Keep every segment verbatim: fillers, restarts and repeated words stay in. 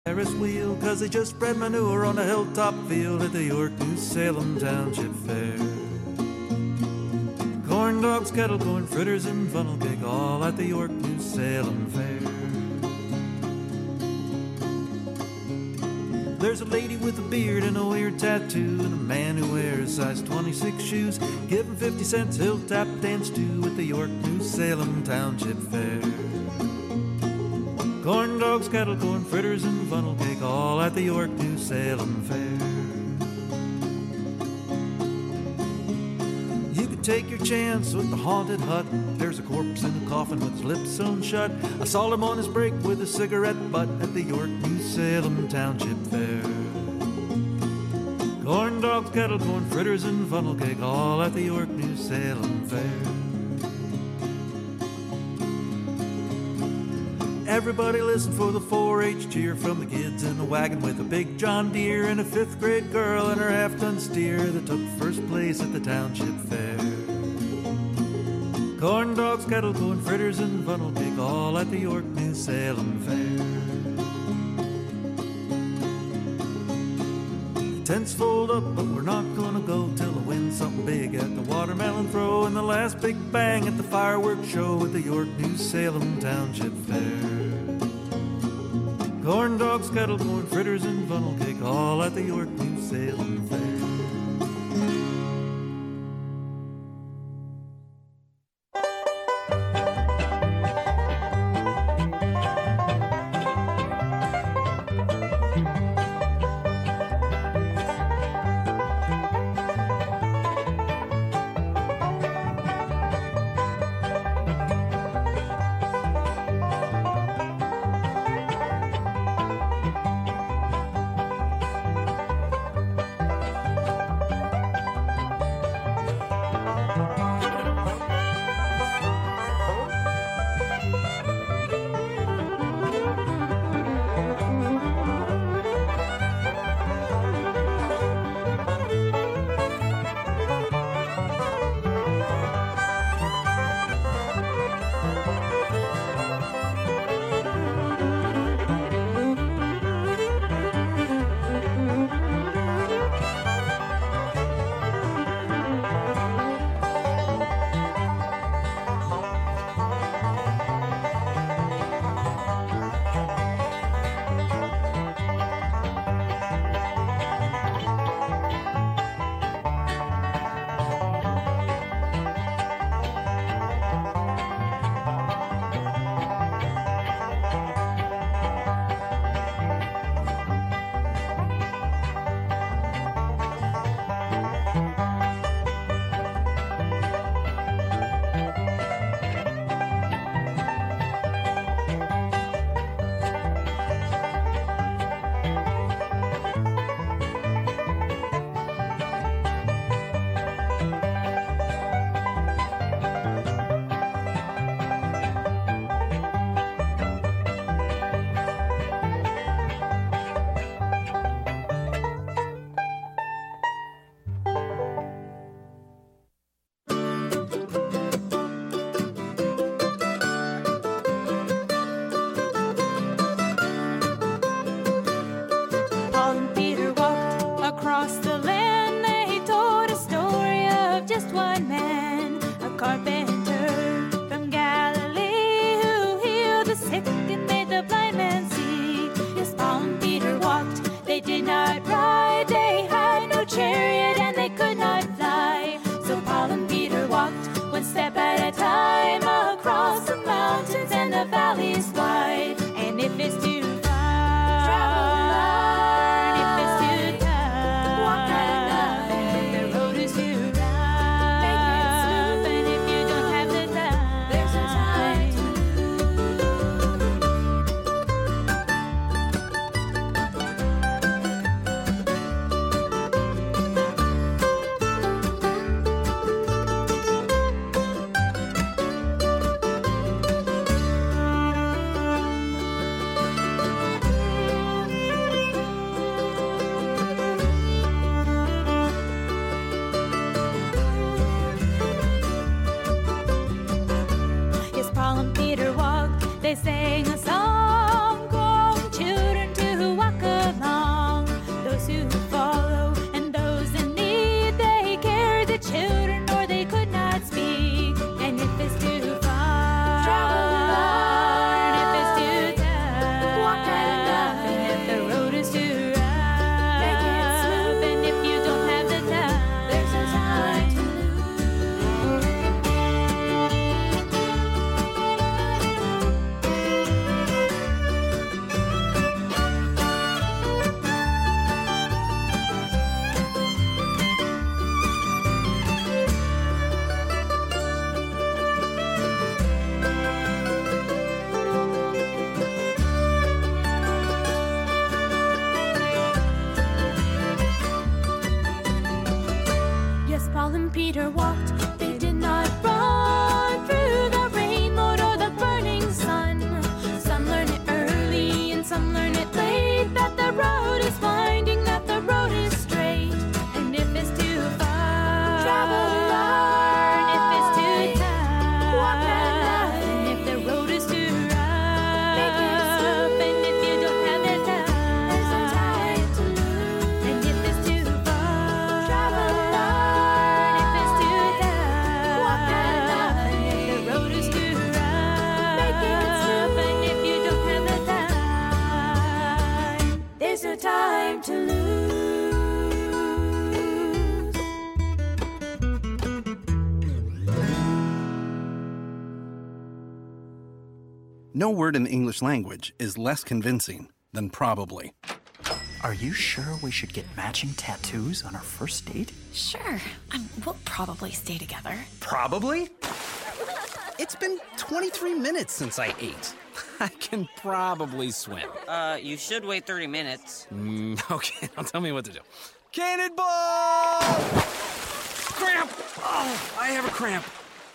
Ferris wheel, cause they just spread manure on a hilltop field at the York New Salem Township Fair. Corn dogs, kettle corn, fritters, and funnel cake, all at the York New Salem Fair. There's a lady with a beard and a weird tattoo, and a man who wears size twenty-six shoes. Give him fifty cents, he'll tap dance too at the York New Salem Township Fair. Corn dogs, kettle corn, fritters, and funnel cake, all at the York New Salem Fair. You could take your chance with the haunted hut. There's a corpse in a coffin with his lips sewn shut. I saw him on his break with a cigarette butt at the York New Salem Township Fair. Corn dogs, kettle corn, fritters, and funnel cake, all at the York New Salem Fair. Everybody listen for the four H cheer from the kids in the wagon with a big John Deere and a fifth grade girl and her half-ton steer that took first place at the Township Fair. Corn dogs, kettle corn, fritters, and funnel cake, all at the York New Salem Fair. The tents fold up, but we're not gonna go till I win something big at the watermelon throw and the last big bang at the fireworks show at the York New Salem Township Fair. Corn dogs, kettle corn, fritters, and funnel cake, all at the York New Salem Fair. Peter walked, they did not run through the rain, Lord, or the burning sun. Some learn it early and some learn it late, that the road is winding, that the road is straight. And if it's too far, travel learn. If it's too tight, walk enough. And if the road is too rough, make it smooth. And if you don't have the time, there's no time to lose. And if it's too far, travel learn. If it's too tight, walk enough. And if the road is too rough, make it smooth. And if you don't have the time, there's no time to lose. No word in the English language is less convincing than probably. Are you sure we should get matching tattoos on our first date? Sure. Um, we'll probably stay together. Probably? It's been twenty-three minutes since I ate. I can probably swim. Uh, you should wait thirty minutes. Mm, okay, now tell me what to do. Cannonball! Cramp! Oh, I have a cramp.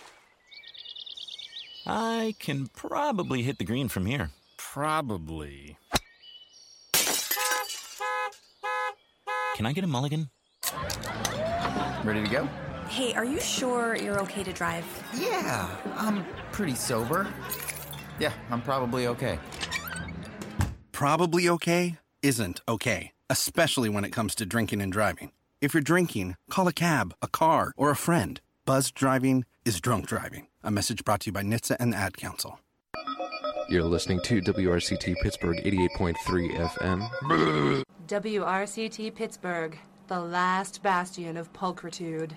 I can probably hit the green from here. Probably. Can I get a mulligan? Ready to go? Hey, are you sure you're okay to drive? Yeah, I'm pretty sober. Yeah, I'm probably okay. Probably okay isn't okay, especially when it comes to drinking and driving. If you're drinking, call a cab, a car, or a friend. Buzzed driving is drunk driving. A message brought to you by N H T S A and the Ad Council. You're listening to W R C T Pittsburgh eighty-eight point three F M. W R C T Pittsburgh, the last bastion of pulchritude.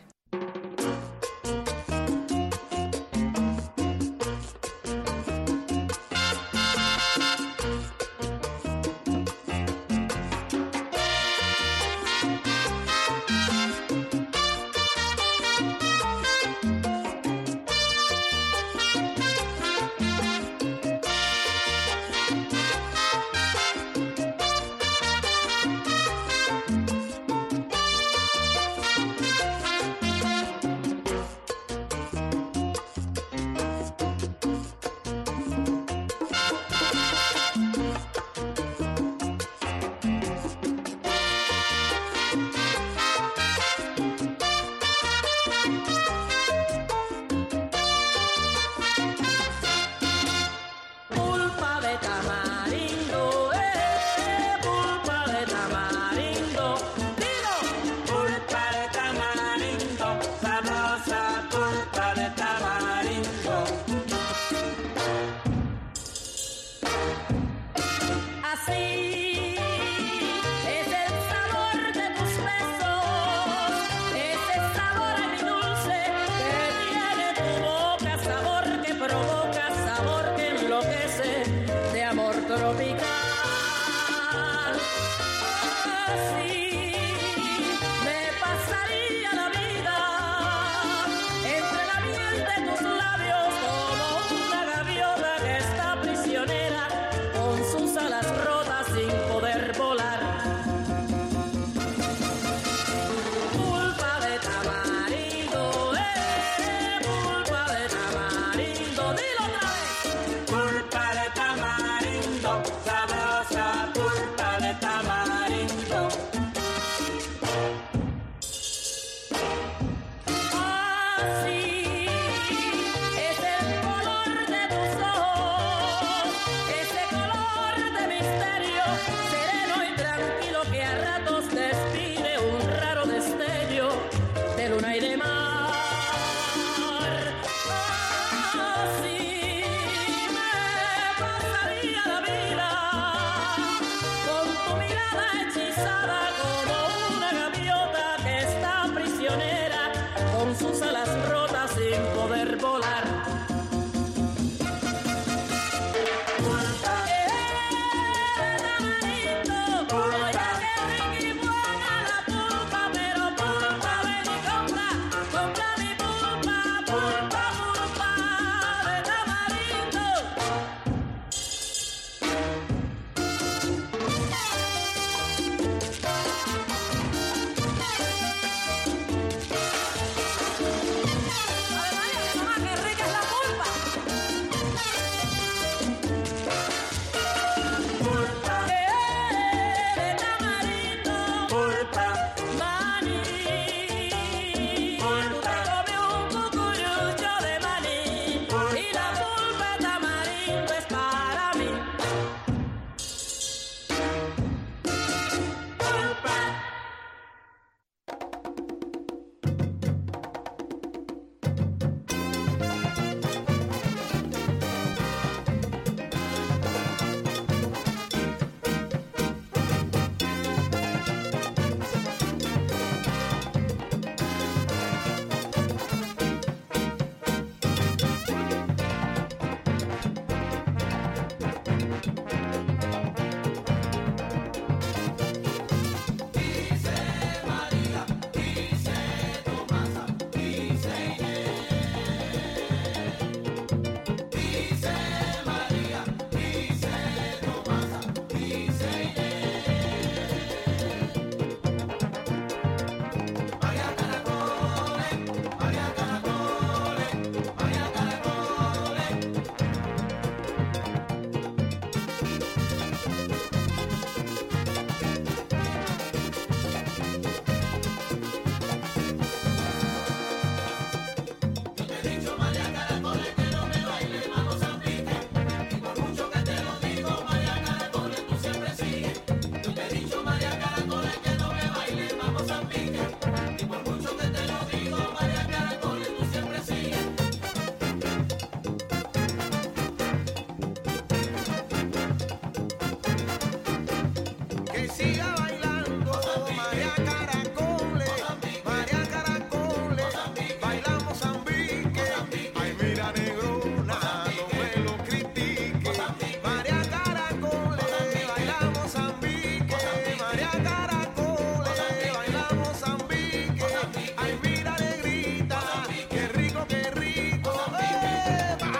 siga bailando, María Caracoles, María Caracoles, baila Mozambique. Ay, mira negrona, no me lo critique. María Caracoles, baila Mozambique. María Caracoles, baila Mozambique. Ay, mira negrita, qué rico, qué rico. ¡Epa!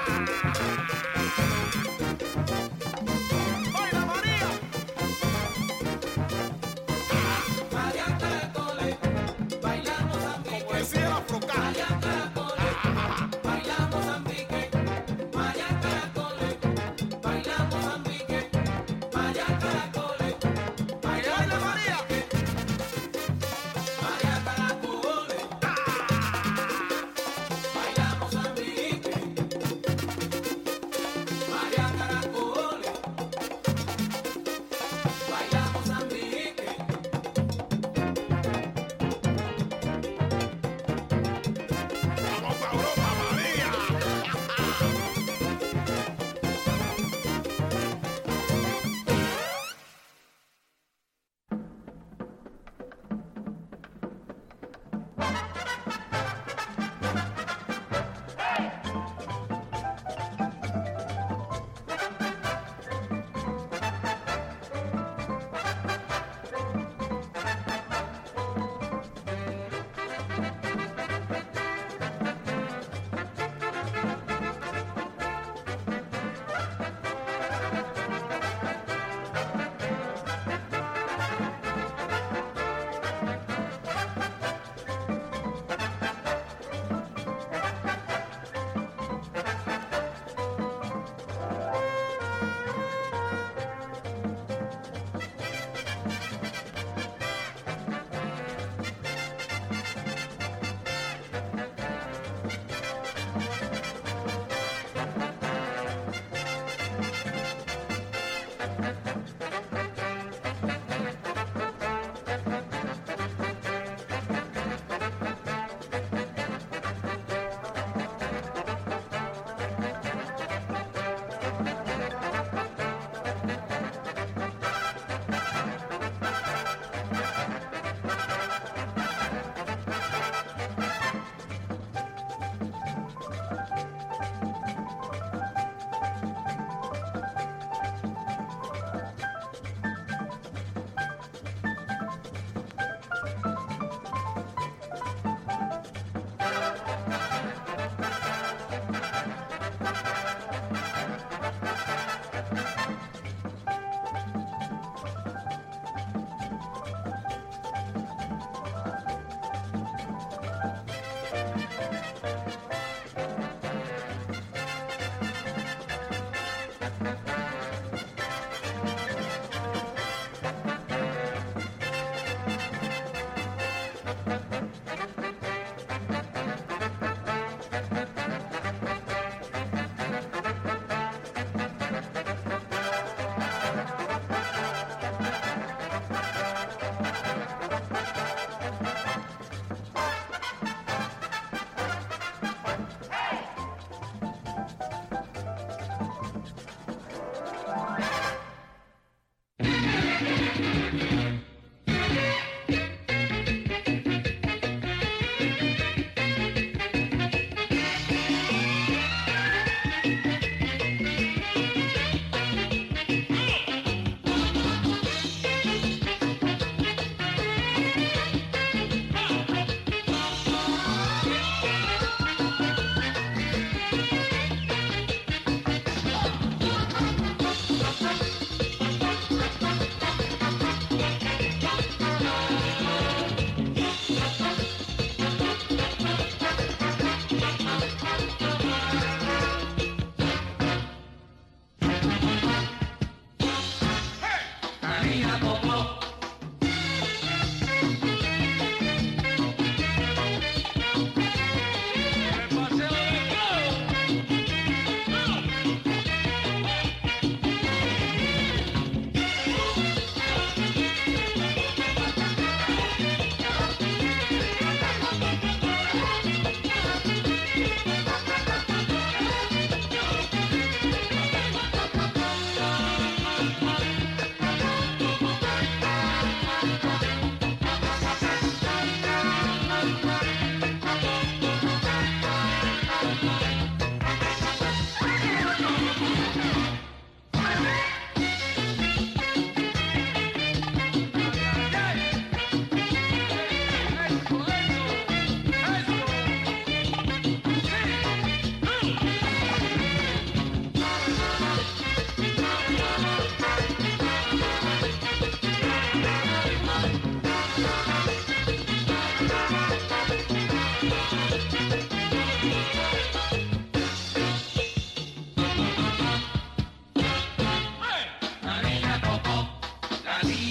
¡Baila María! María Caracoles, baila Mozambique. Como decía la Froca. María Caracoles, baila Mozambique. María Caracoles, baila Mozambique. María Caracoles, baila María. María Caracoles, baila Mozambique. María Caracoles, baila Mozambique. Vamos pa' Europa, María.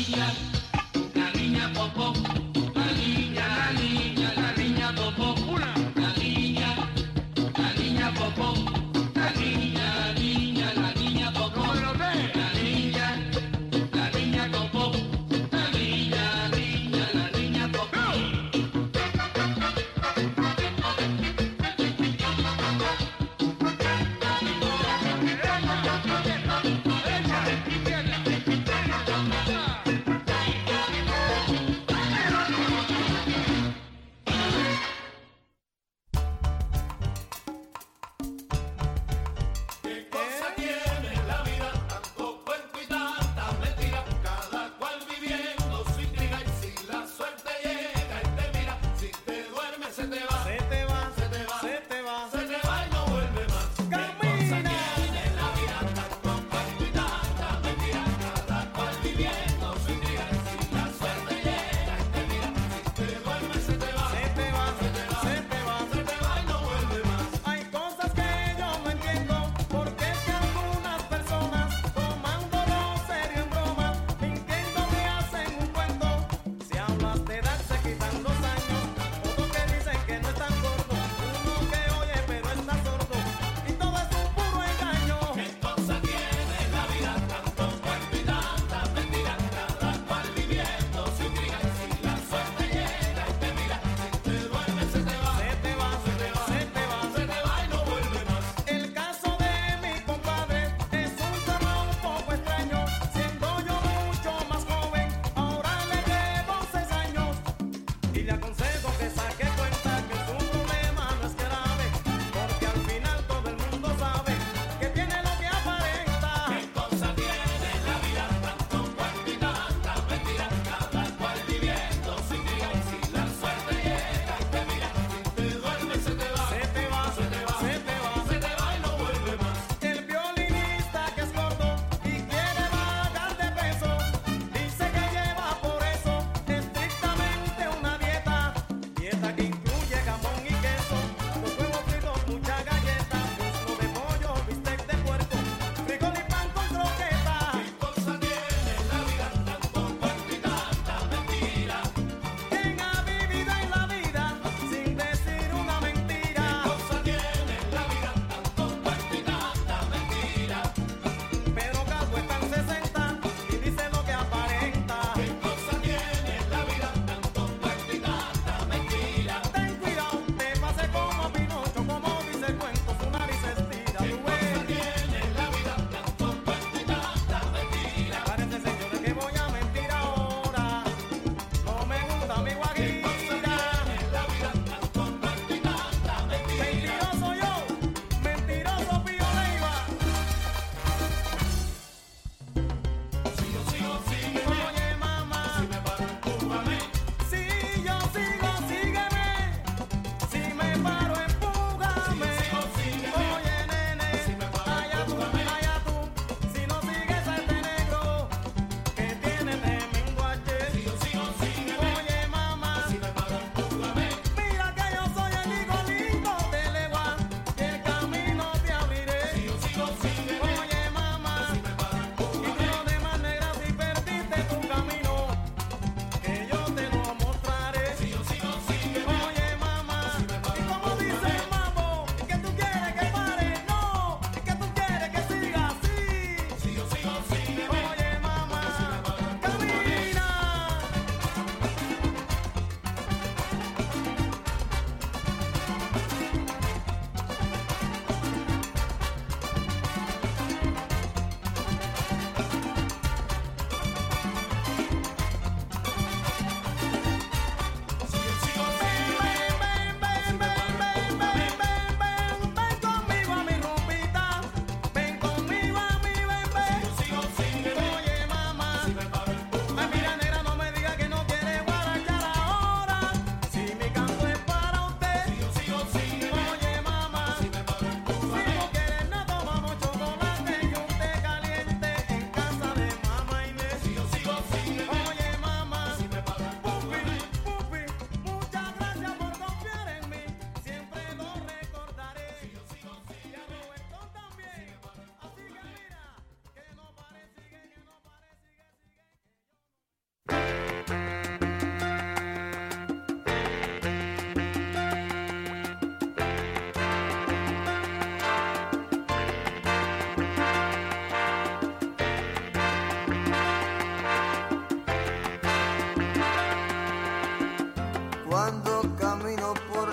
niña, la niña popó, la niña, la niña, la niña popó, una, la niña, la niña popó, la niña, la niña, la niña popó, la niña, la niña popó, la niña, la niña, la niña popó.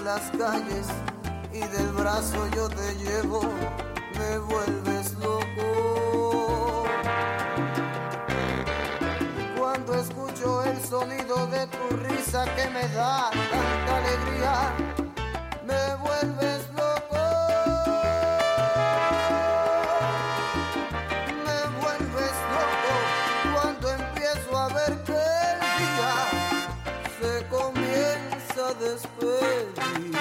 las calles y del brazo yo te llevo, me vuelves loco. Cuando escucho el sonido de tu risa que me da tanta alegría, me vuelves loco. Me vuelves loco cuando empiezo a ver que el día se comienza a despedir.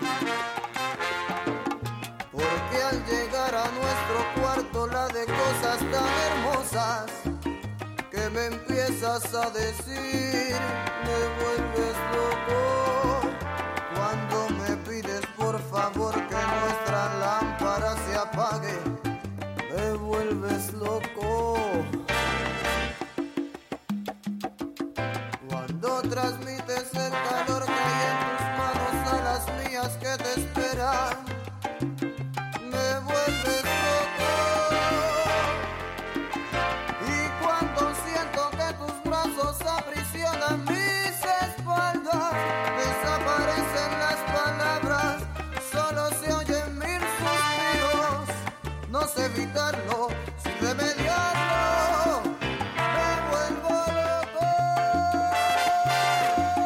Porque al llegar a nuestro cuarto la de cosas tan hermosas que me empiezas a decir, me vuelves loco. Cuando me pides por favor que nuestra lámpara se apague, me vuelves loco. Cuando transmites el calor que hay en tus manos a las mías que te esperan, me vuelves loco. Y cuando siento que tus brazos aprisionan mis espaldas, desaparecen las palabras, solo se oyen mil suspiros. No sé evitarlo, sin remediarlo, me vuelvo loco.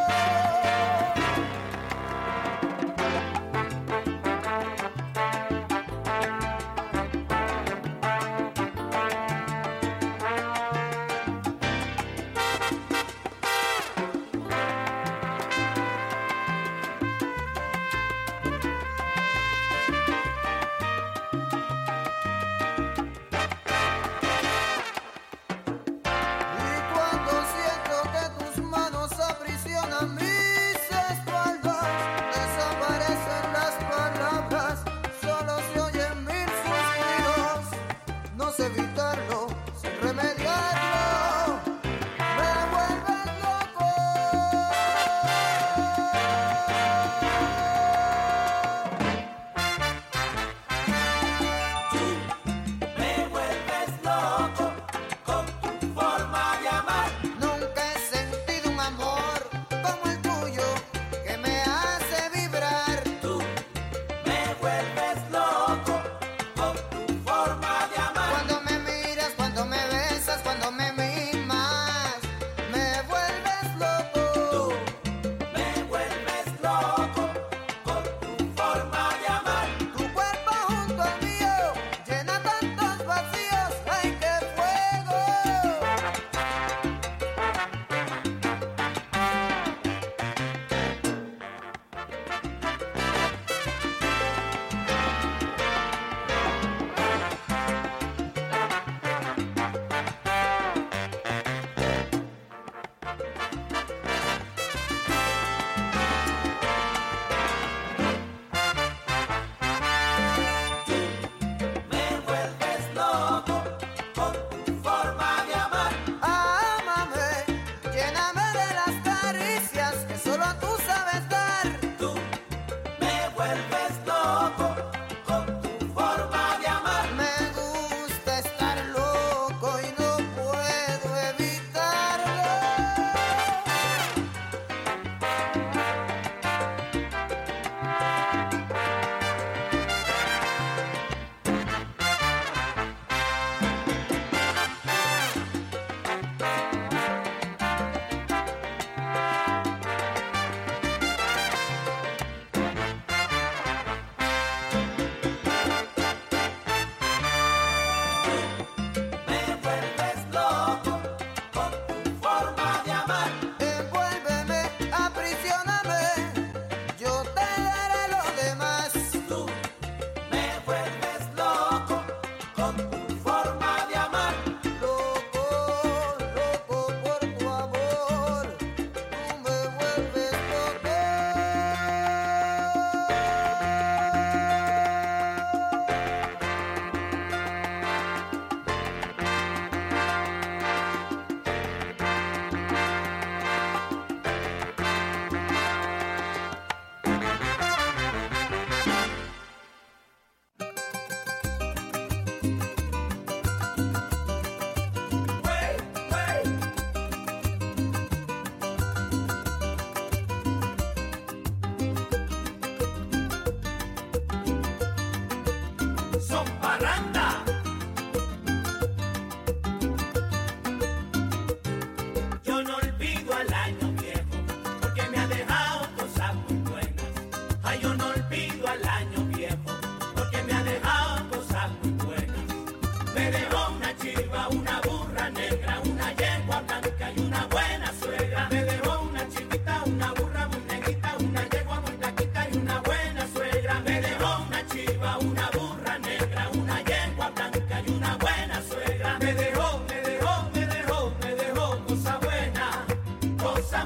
al año viejo, porque me ha dejado cosas muy buenas. Ay, yo no olvido al año viejo, porque me ha dejado cosas muy buenas. Me dejó una chiva, una burra negra, una yegua blanca y una buena suegra. Me dejó una chivita, una burra muy negrita, una yegua muy blanquita y una buena suegra. Me dejó una chiva, una burra negra, una yegua blanca y una buena suegra. Me dejó, me dejó, me dejó, me dejó cosa buena, cosa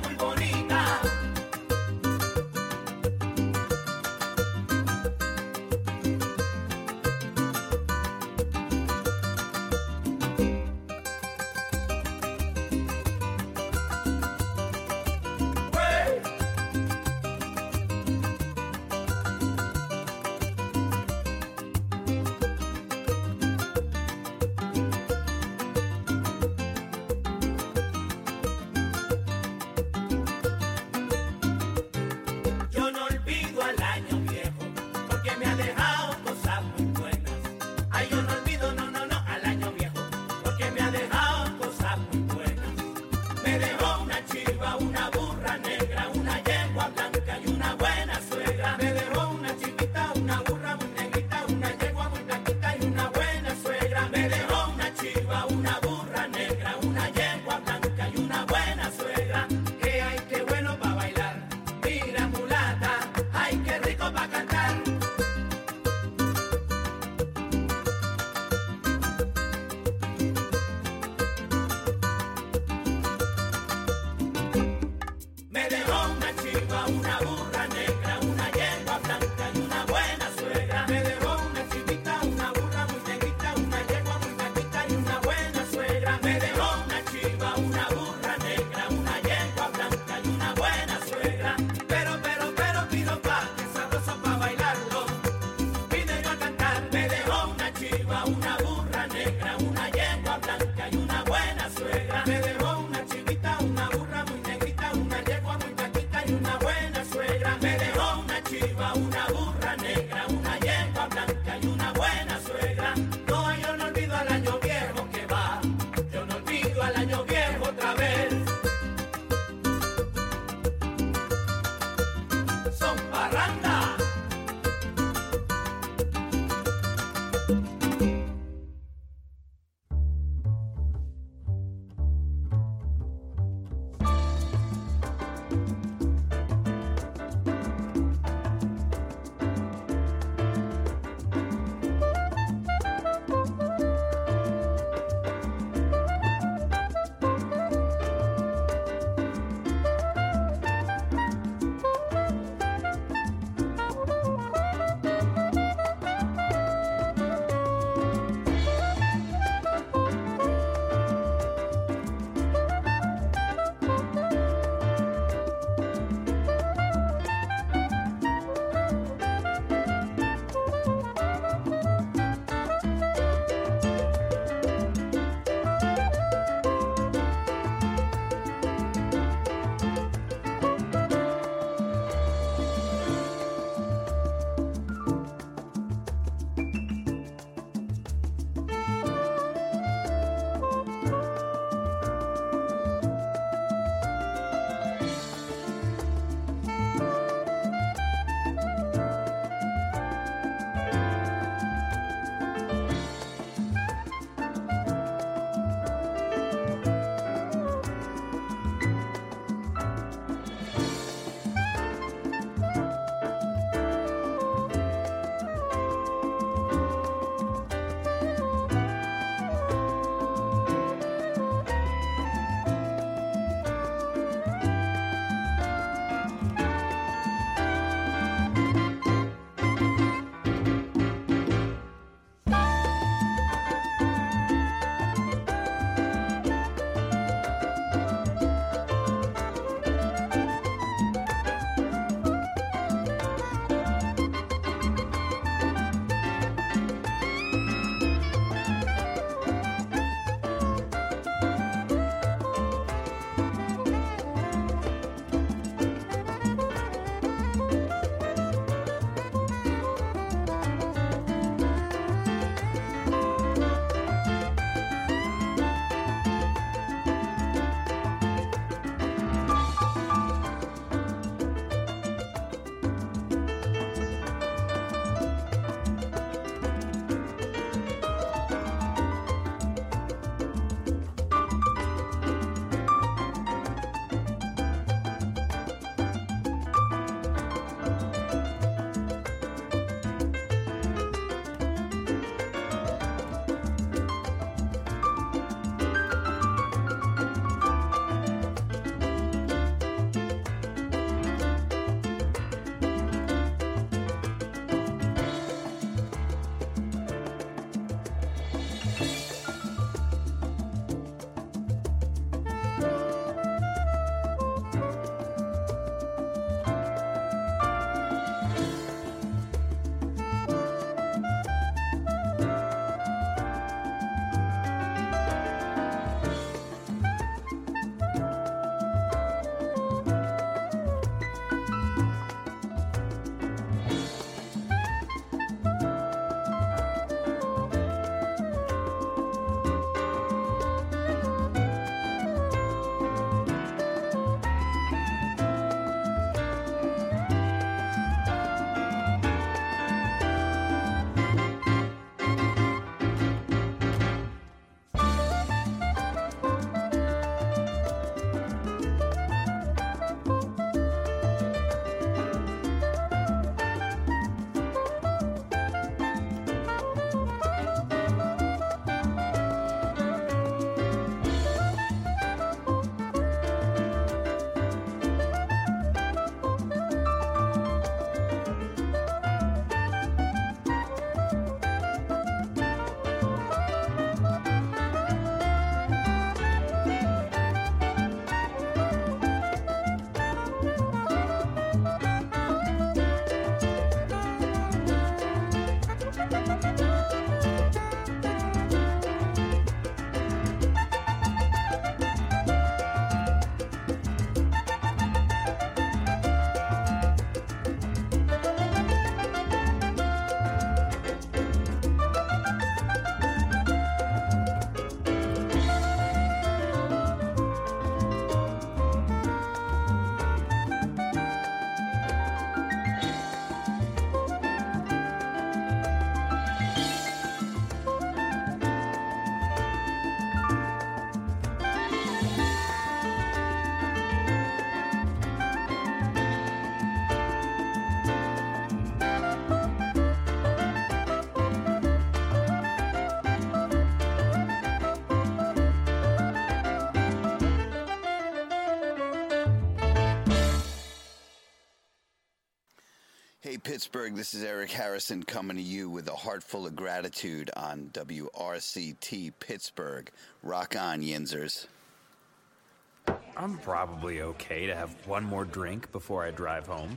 Hey, Pittsburgh, this is Eric Harrison coming to you with a heart full of gratitude on W R C T Pittsburgh. Rock on, Yinzers. I'm probably okay to have one more drink before I drive home.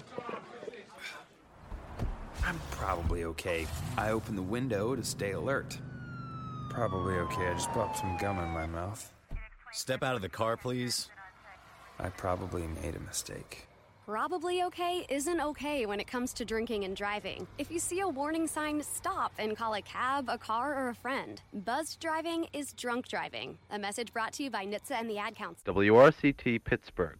I'm probably okay. I open the window to stay alert. Probably okay. I just popped some gum in my mouth. Step out of the car, please. I probably made a mistake. Probably okay isn't okay when it comes to drinking and driving. If you see a warning sign, stop and call a cab, a car, or a friend. Buzzed driving is drunk driving. A message brought to you by N H T S A and the Ad Council. W R C T Pittsburgh.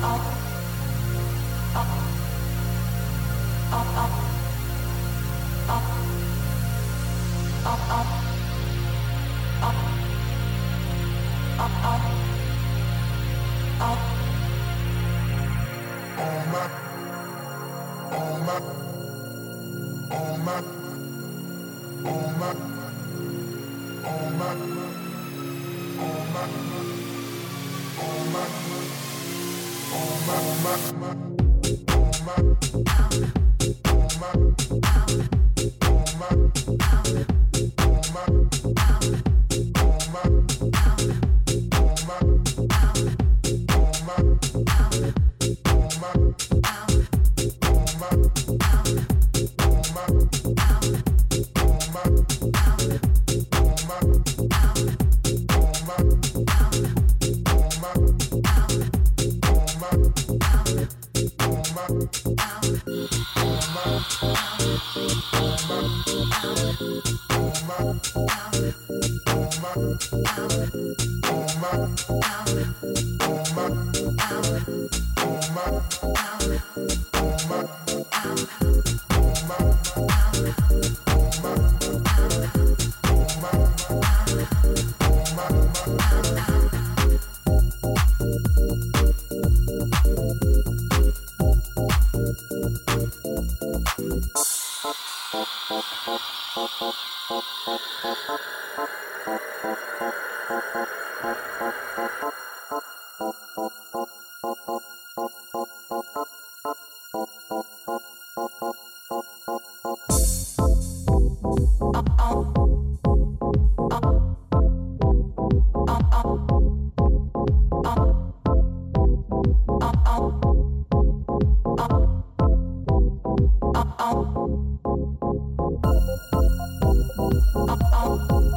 Oh.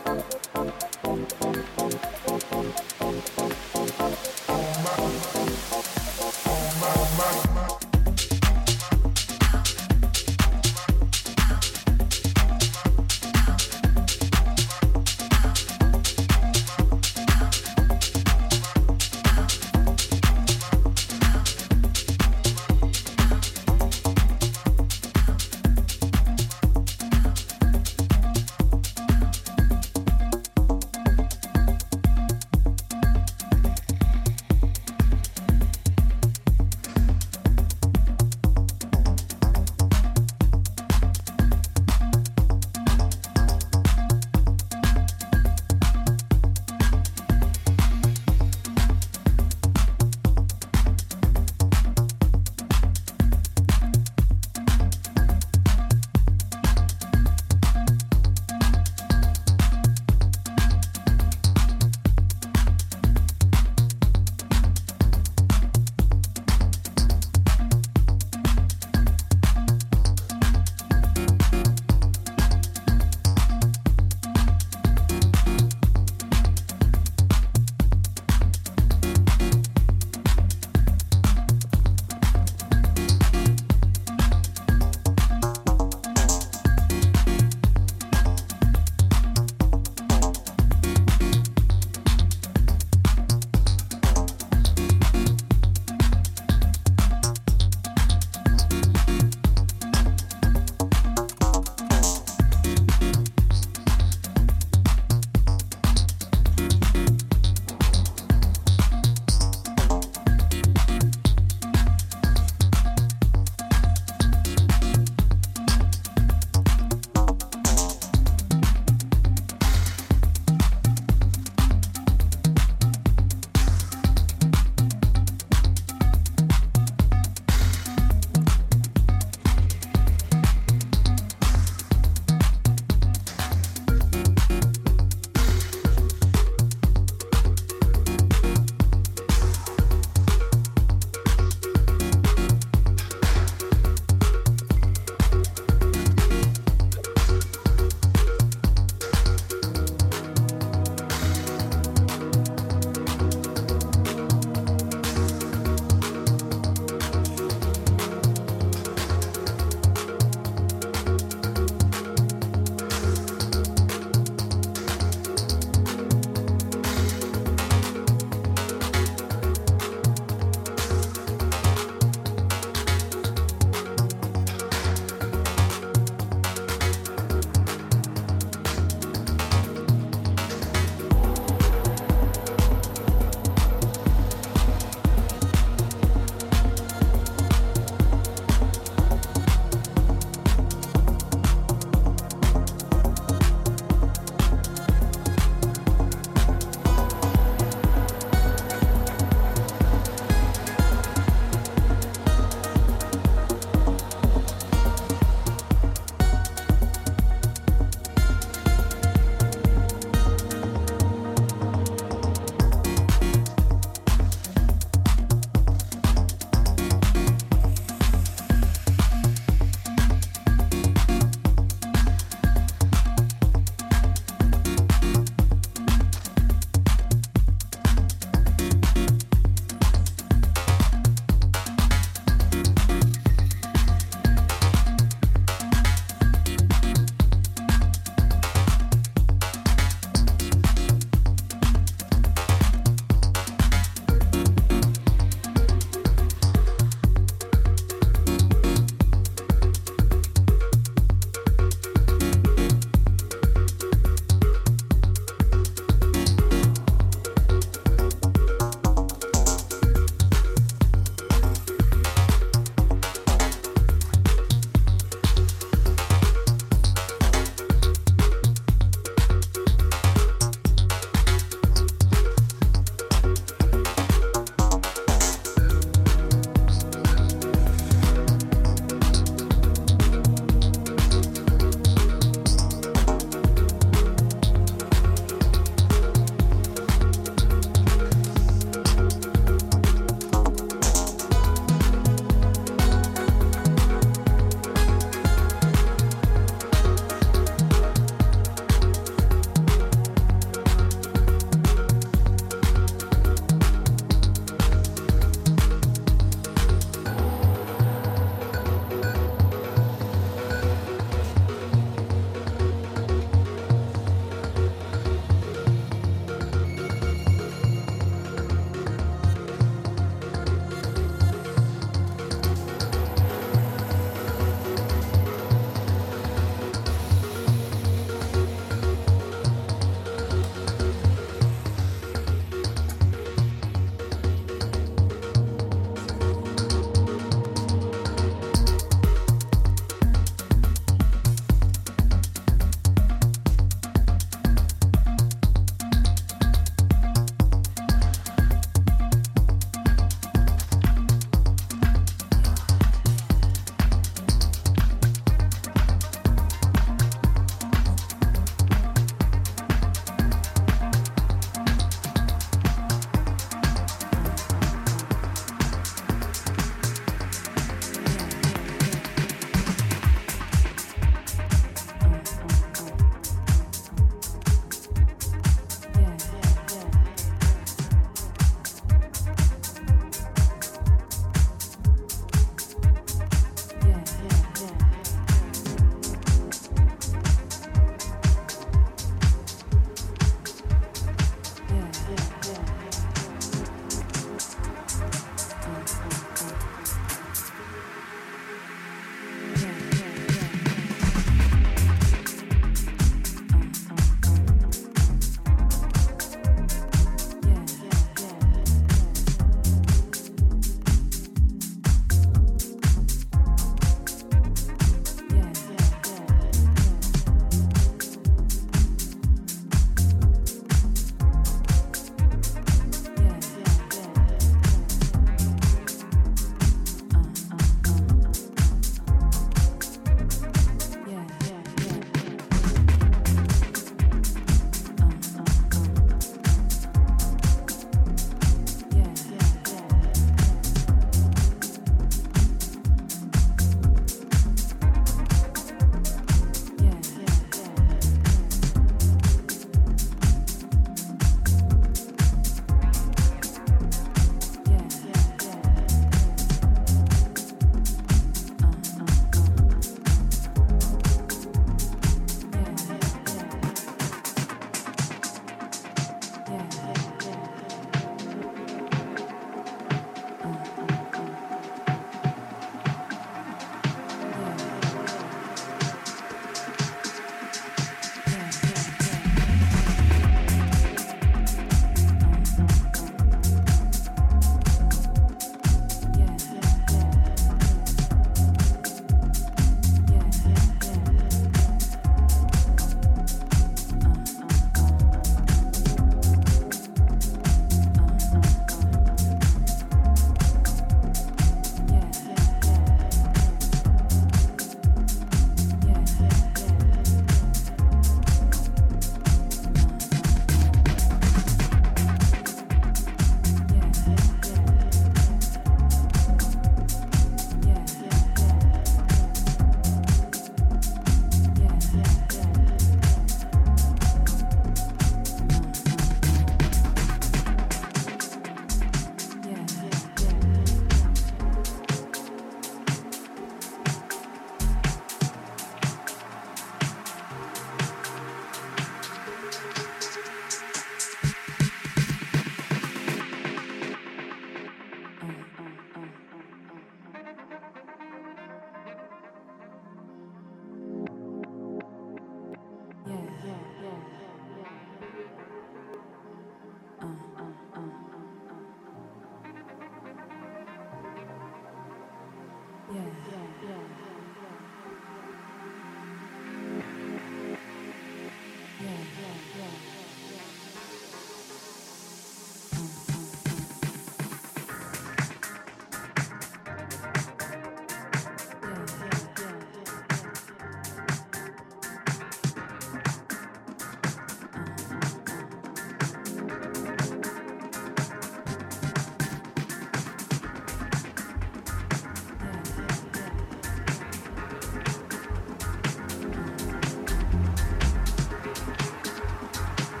Yeah.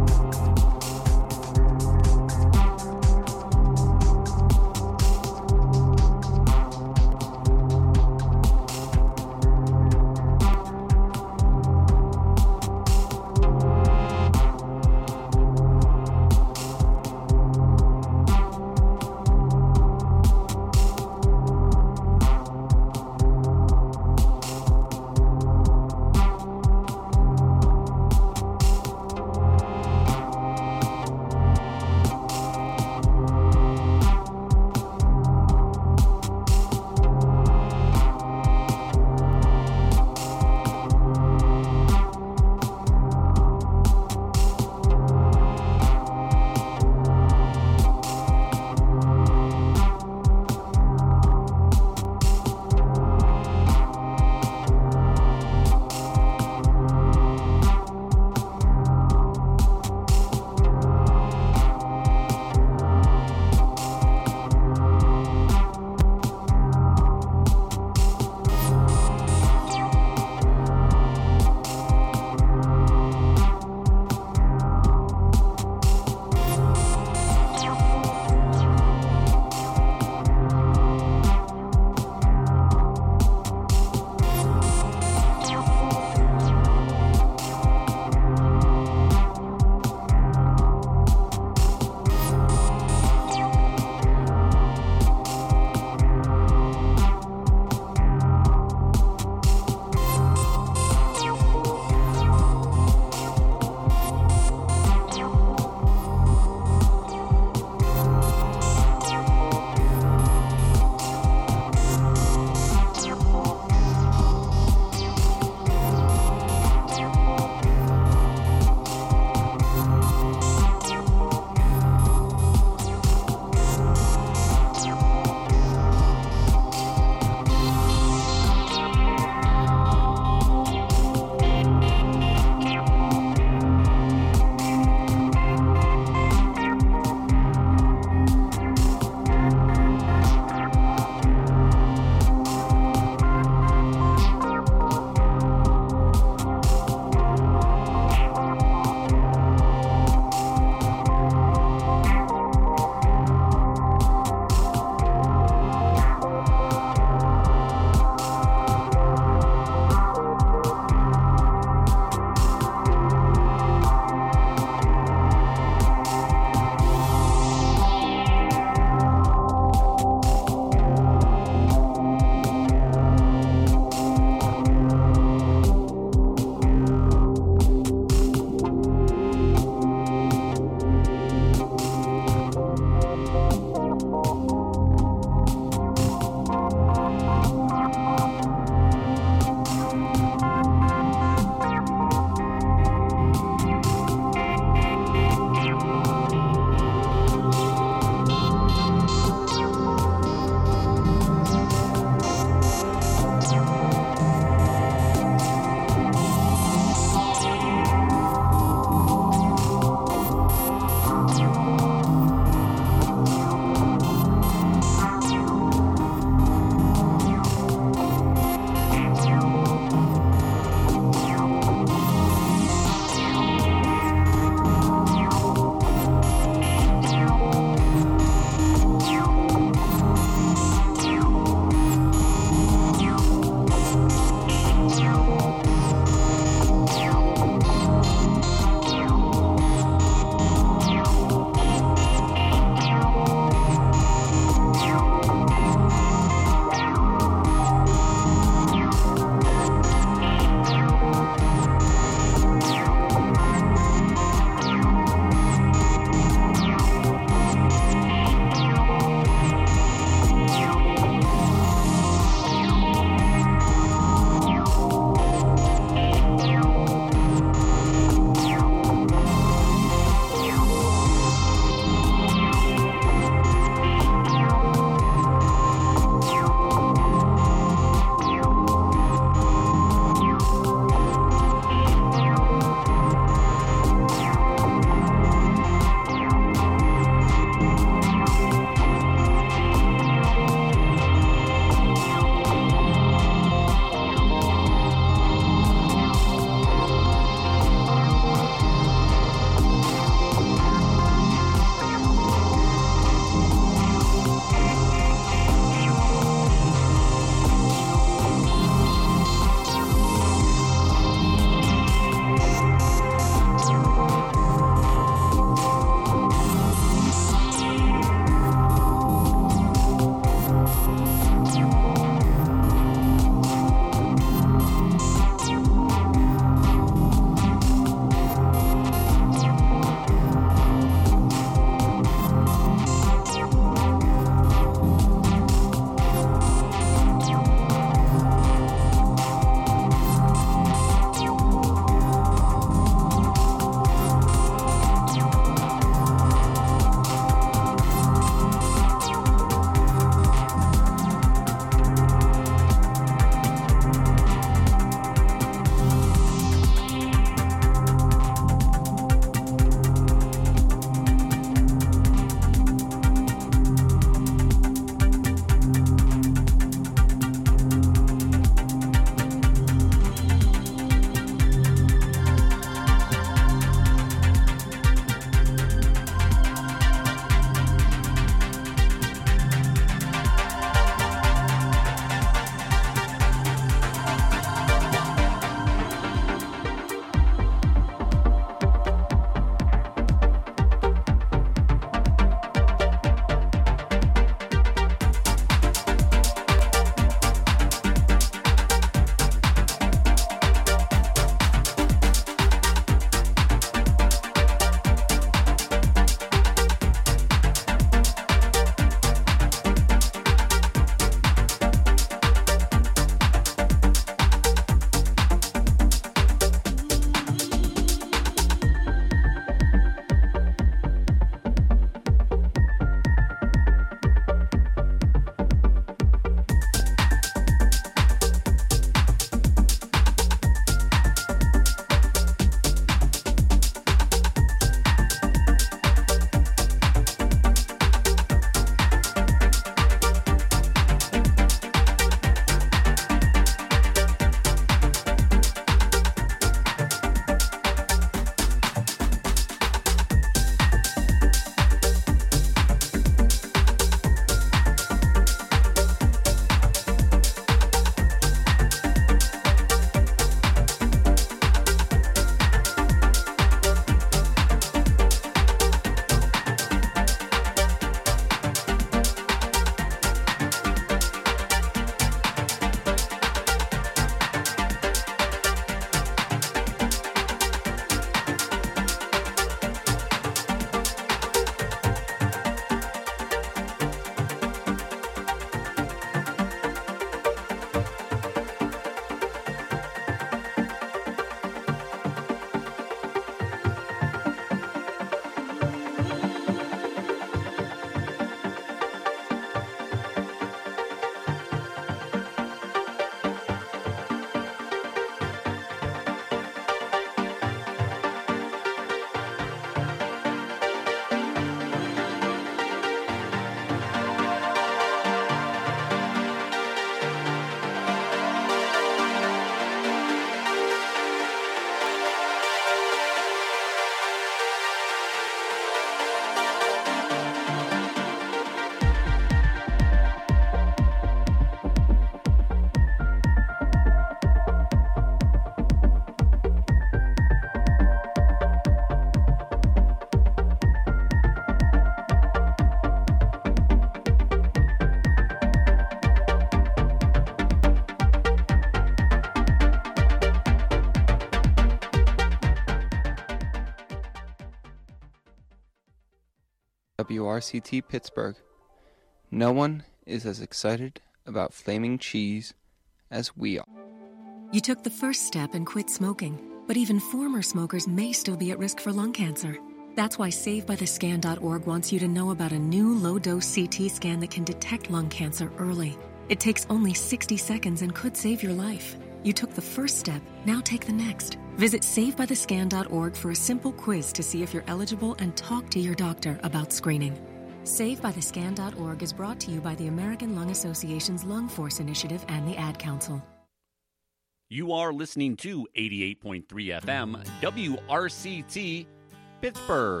W R C T Pittsburgh. No one is as excited about flaming cheese as we are. You took the first step and quit smoking, but even former smokers may still be at risk for lung cancer. That's why Save By The Scan dot org wants you to know about a new low-dose C T scan that can detect lung cancer early. It takes only sixty seconds and could save your life. You took the first step, now take the next. Visit Save By The Scan dot org for a simple quiz to see if you're eligible and talk to your doctor about screening. Save By The Scan dot org is brought to you by the American Lung Association's Lung Force Initiative and the Ad Council. You are listening to eighty-eight point three F M W R C T Pittsburgh.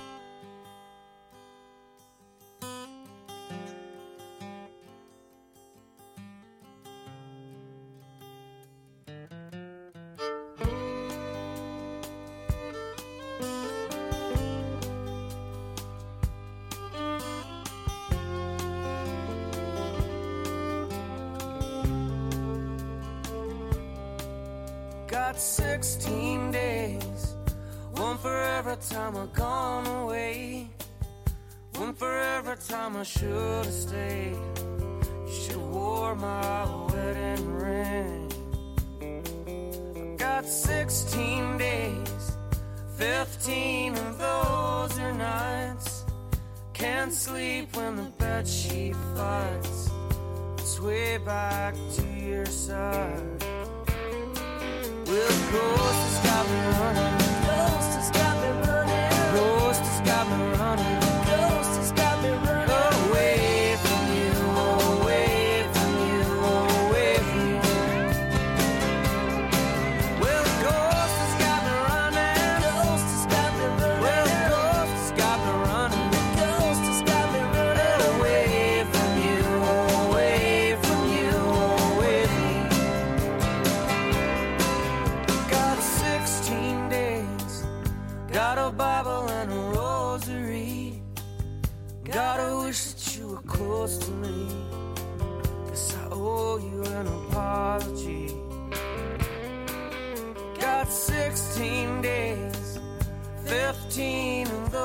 Got sixteen days, one for every time I've gone away, one for every time I should have stayed. You should have wore my wedding ring. Got sixteen days, fifteen of those are nights. Can't sleep when the bedsheet fights. Sway back to your side. Well, the ghost has got me running. The ghost has got me running. The ghost has got me running. The ghost has got me running. Away from you, away from you, away from you. Well, the ghost has got me running. The ghost has got me running. Well, the ghost has got me running. The ghost has got me running. Away from you, away from you, away from you. sixteen days, got a Bible and a rosary. Gotta wish that you were close to me, 'cause I owe you an apology. Got sixteen days, fifteen of those